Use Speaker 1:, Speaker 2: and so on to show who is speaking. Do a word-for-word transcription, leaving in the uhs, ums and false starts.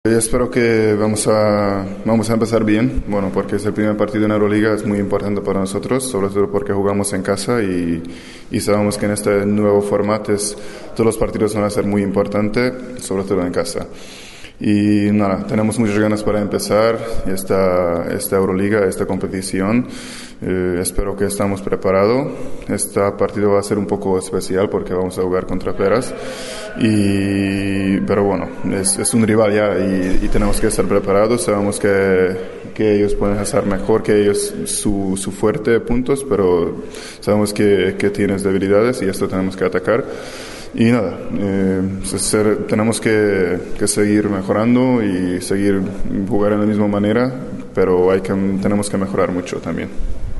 Speaker 1: Yo espero que vamos a, vamos a empezar bien, bueno, porque es el primer partido en Euroliga, es muy importante para nosotros, sobre todo porque jugamos en casa y, y sabemos que en este nuevo formato es, todos los partidos van a ser muy importantes, sobre todo en casa. Y nada, tenemos muchas ganas para empezar esta, esta Euroliga, esta competición. Eh, espero que estamos preparados. Este partido va a ser un poco especial porque vamos a jugar contra Peras. Y, pero bueno, es, es un rival ya y, y tenemos que estar preparados. Sabemos que, que ellos pueden hacer mejor que ellos su, su fuerte puntos, pero sabemos que, que tienes debilidades y esto tenemos que atacar. Y nada, eh, ser, tenemos que, que seguir mejorando y seguir jugar de la misma manera, pero hay que, tenemos que mejorar mucho también.